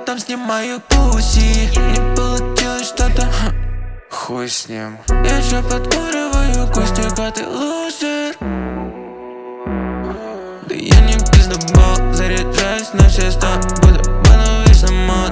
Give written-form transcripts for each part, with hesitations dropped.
потом снимаю пуси. Не получилось что-то, хуй с ним. Я еще подкуриваю кустика, ты лузер. Да я не пиздобол, заряжаюсь на все 100. Буду новый самот.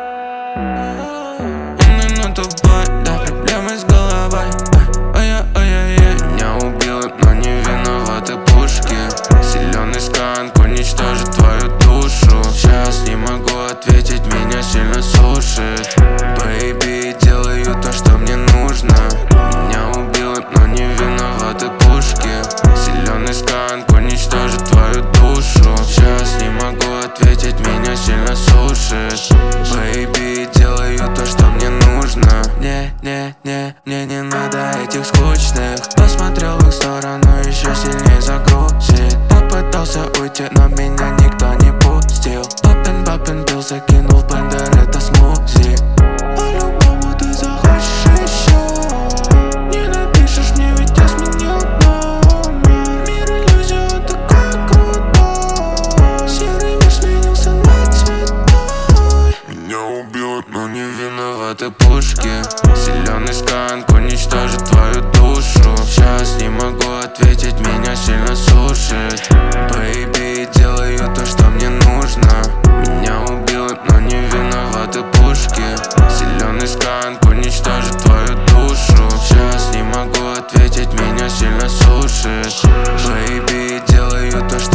Он тупой, да, проблемы с головой. Ой-ой-ой-ой. Меня убил, но не виноваты пушки. Силёный сканк уничтожит твою душу. Сейчас не могу ответить, меня сильно сушит. Бэйби, делаю то, что мне нужно. Меня убил, но не виноваты пушки. Силёный сканк уничтожит твою душу. Сейчас не могу ответить, меня сильно сушит. Бэйби, делаю то, что мне нужно. Мне не надо этих скучных. Посмотрел в их сторону, еще сильнее загрузит. Попытался уйти, но меня никто не пустил. Папин бился, кинул в блендер, это смузи. По-любому ты захочешь еще. Не напишешь мне, ведь я сменил номер. Мир иллюзия, он такой крутой. Серый мир сменился на цветной. Меня убьют, но не виноваты пушки. Силёный сканк уничтожит твою душу. Сейчас не могу ответить, меня сильно сушит. Бэйби, делаю то, что мне нужно. Меня убьют, но не виноваты пушки. Силёный сканк уничтожит твою душу. Сейчас не могу ответить, меня сильно сушит. Бэйби, делаю то, что